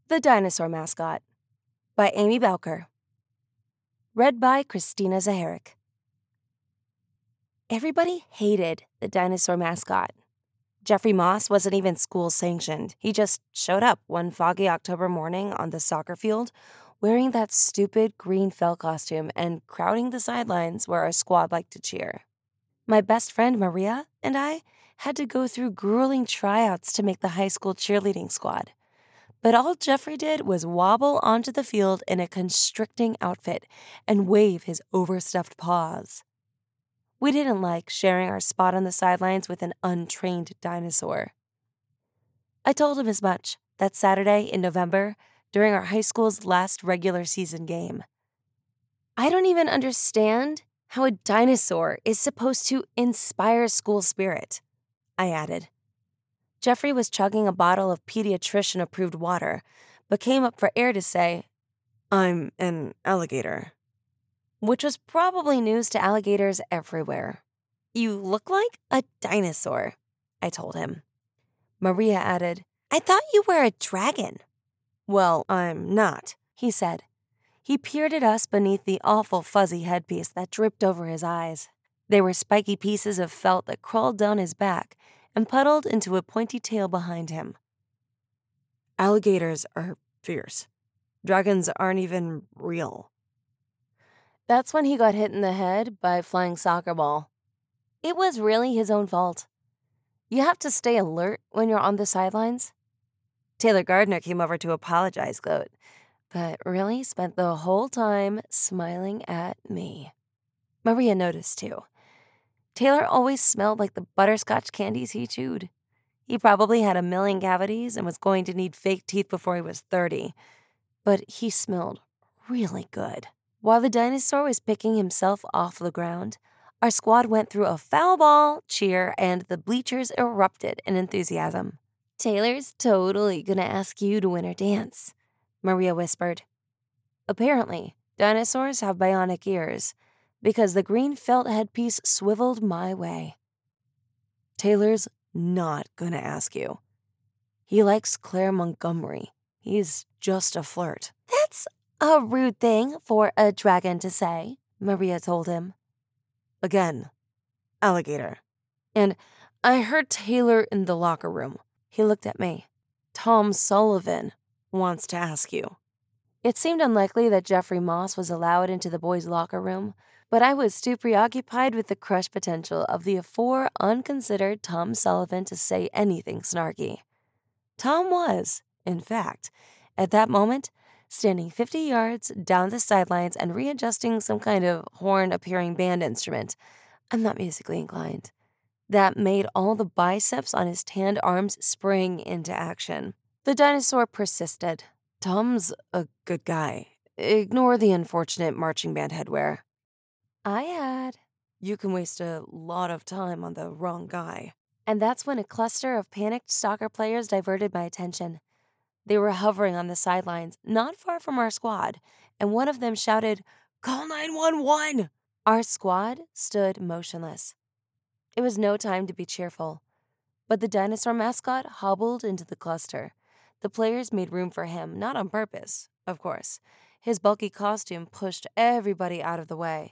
The Dinosaur Mascot by Amy Bowker. Read by Christina Zaharik. Everybody hated the dinosaur mascot. Jeffrey Moss wasn't even school-sanctioned. He just showed up one foggy October morning on the soccer field wearing that stupid green felt costume and crowding the sidelines where our squad liked to cheer. My best friend Maria and I had to go through grueling tryouts to make the high school cheerleading squad. But all Jeffrey did was wobble onto the field in a constricting outfit and wave his overstuffed paws. We didn't like sharing our spot on the sidelines with an untrained dinosaur. I told him as much that Saturday in November during our high school's last regular season game. I don't even understand how a dinosaur is supposed to inspire school spirit, I added. Jeffrey was chugging a bottle of pediatrician-approved water, but came up for air to say, "I'm an alligator," which was probably news to alligators everywhere. "You look like a dinosaur," I told him. Maria added, "I thought you were a dragon." "Well, I'm not," he said. He peered at us beneath the awful fuzzy headpiece that dripped over his eyes. There were spiky pieces of felt that crawled down his back and puddled into a pointy tail behind him. "Alligators are fierce. Dragons aren't even real." That's when he got hit in the head by a flying soccer ball. It was really his own fault. You have to stay alert when you're on the sidelines. Taylor Gardner came over to apologize, Goat, but really spent the whole time smiling at me. Maria noticed, too. Taylor always smelled like the butterscotch candies he chewed. He probably had 1,000,000 cavities and was going to need fake teeth before he was 30. But he smelled really good. While the dinosaur was picking himself off the ground, our squad went through a foul ball cheer and the bleachers erupted in enthusiasm. "Taylor's totally gonna ask you to win her dance," Maria whispered. Apparently, dinosaurs have bionic ears, because the green felt headpiece swiveled my way. "Taylor's not gonna ask you. He likes Claire Montgomery. He's just a flirt." "That's a rude thing for a dragon to say," Maria told him. "Again, alligator. And I heard Taylor in the locker room." He looked at me. "Tom Sullivan wants to ask you." It seemed unlikely that Jeffrey Moss was allowed into the boys' locker room, but I was too preoccupied with the crush potential of the aforementioned unconsidered Tom Sullivan to say anything snarky. Tom was, in fact, at that moment, standing 50 yards down the sidelines and readjusting some kind of horn-appearing band instrument. I'm not musically inclined. That made all the biceps on his tanned arms spring into action. The dinosaur persisted. "Tom's a good guy. Ignore the unfortunate marching band headwear." I had. "You can waste a lot of time on the wrong guy." And that's when a cluster of panicked soccer players diverted my attention. They were hovering on the sidelines, not far from our squad, and one of them shouted, "Call 911!" Our squad stood motionless. It was no time to be cheerful, but the dinosaur mascot hobbled into the cluster. The players made room for him, not on purpose, of course. His bulky costume pushed everybody out of the way.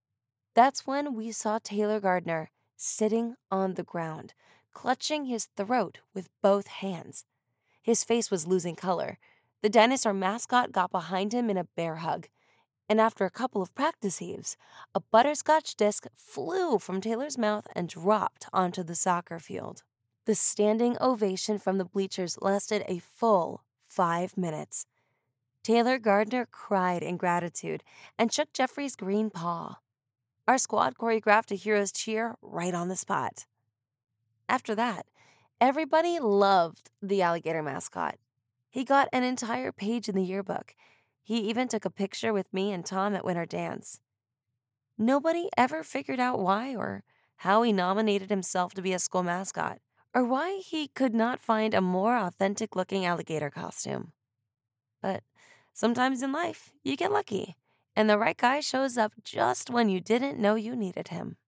That's when we saw Taylor Gardner sitting on the ground, clutching his throat with both hands. His face was losing color. The dinosaur mascot got behind him in a bear hug, and after a couple of practice heaves, a butterscotch disc flew from Taylor's mouth and dropped onto the soccer field. The standing ovation from the bleachers lasted a full 5 minutes. Taylor Gardner cried in gratitude and shook Jeffrey's green paw. Our squad choreographed a hero's cheer right on the spot. After that, everybody loved the alligator mascot. He got an entire page in the yearbook. He even took a picture with me and Tom at winter dance. Nobody ever figured out why or how he nominated himself to be a school mascot, or why he could not find a more authentic-looking alligator costume. But sometimes in life, you get lucky, and the right guy shows up just when you didn't know you needed him.